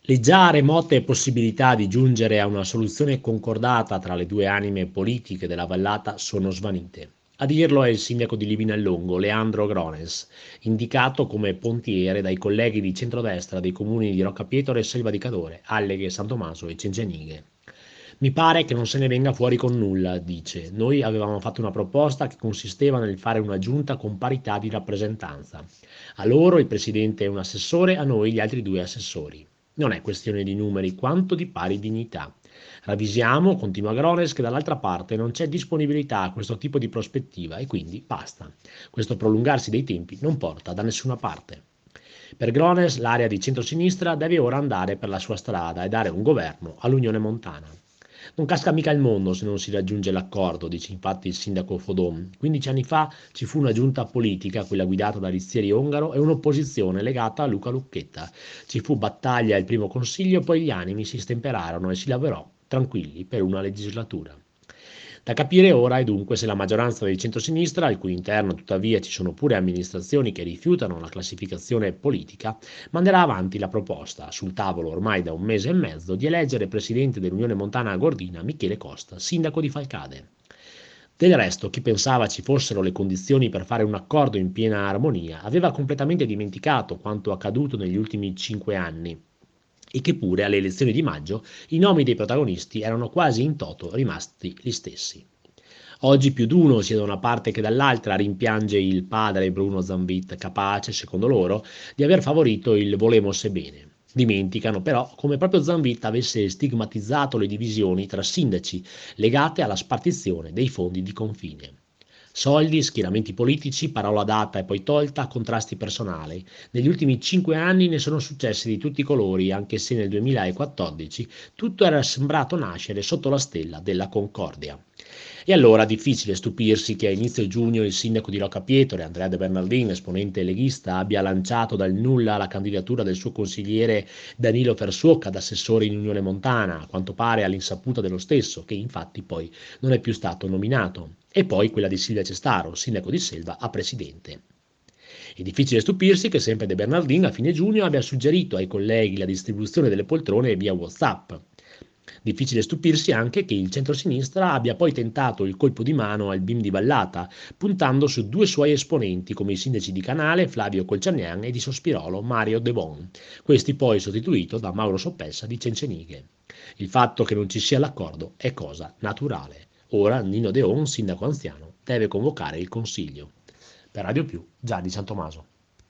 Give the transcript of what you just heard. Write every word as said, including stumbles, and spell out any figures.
Le già remote possibilità di giungere a una soluzione concordata tra le due anime politiche della vallata sono svanite. A dirlo è il sindaco di Livinallongo, Leandro Grones, indicato come pontiere dai colleghi di centrodestra dei comuni di Roccapietro e Selva di Cadore, Alleghe, San Tommaso e Cencenighe. Mi pare che non se ne venga fuori con nulla, dice. Noi avevamo fatto una proposta che consisteva nel fare una giunta con parità di rappresentanza. A loro il presidente è un assessore, a noi gli altri due assessori. Non è questione di numeri quanto di pari dignità. Ravvisiamo, continua Grones, che dall'altra parte non c'è disponibilità a questo tipo di prospettiva e quindi basta. Questo prolungarsi dei tempi non porta da nessuna parte. Per Grones l'area di centrosinistra deve ora andare per la sua strada e dare un governo all'Unione Montana. Non casca mica il mondo se non si raggiunge l'accordo, dice infatti il sindaco Fodon. quindici anni fa ci fu una giunta politica, quella guidata da Rizzieri Ongaro, e un'opposizione legata a Luca Lucchetta. Ci fu battaglia al primo consiglio, poi gli animi si stemperarono e si lavorò tranquilli per una legislatura. Da capire ora è dunque se la maggioranza del centrosinistra, al cui interno tuttavia ci sono pure amministrazioni che rifiutano la classificazione politica, manderà avanti la proposta, sul tavolo ormai da un mese e mezzo, di eleggere presidente dell'Unione Montana Gordina Michele Costa, sindaco di Falcade. Del resto, chi pensava ci fossero le condizioni per fare un accordo in piena armonia aveva completamente dimenticato quanto accaduto negli ultimi cinque anni e che pure alle elezioni di maggio i nomi dei protagonisti erano quasi in toto rimasti gli stessi. Oggi più d'uno, sia da una parte che dall'altra, rimpiange il padre Bruno Zambit, capace, secondo loro, di aver favorito il volemos bene. Dimenticano però come proprio Zambit avesse stigmatizzato le divisioni tra sindaci legate alla spartizione dei fondi di confine. Soldi, schieramenti politici, parola data e poi tolta, contrasti personali. Negli ultimi cinque anni ne sono successi di tutti i colori, anche se nel duemilaquattordici tutto era sembrato nascere sotto la stella della concordia. E allora difficile stupirsi che a inizio giugno il sindaco di Roccapietro, Andrea De Bernardin, esponente leghista, abbia lanciato dal nulla la candidatura del suo consigliere Danilo Fersuoca ad assessore in Unione Montana, a quanto pare all'insaputa dello stesso, che infatti poi non è più stato nominato, e poi quella di Silvia Cestaro, sindaco di Selva, a presidente. È difficile stupirsi che sempre De Bernardin a fine giugno abbia suggerito ai colleghi la distribuzione delle poltrone via WhatsApp. Difficile stupirsi anche che il centrosinistra abbia poi tentato il colpo di mano al B I M di Vallata, puntando su due suoi esponenti come i sindaci di Canale, Flavio Colciagnan, e di Sospirolo, Mario De Bon, questi poi sostituito da Mauro Soppessa di Cencenighe. Il fatto che non ci sia l'accordo è cosa naturale. Ora Nino De On, sindaco anziano, deve convocare il Consiglio. Per Radio Più, Gianni Santomaso.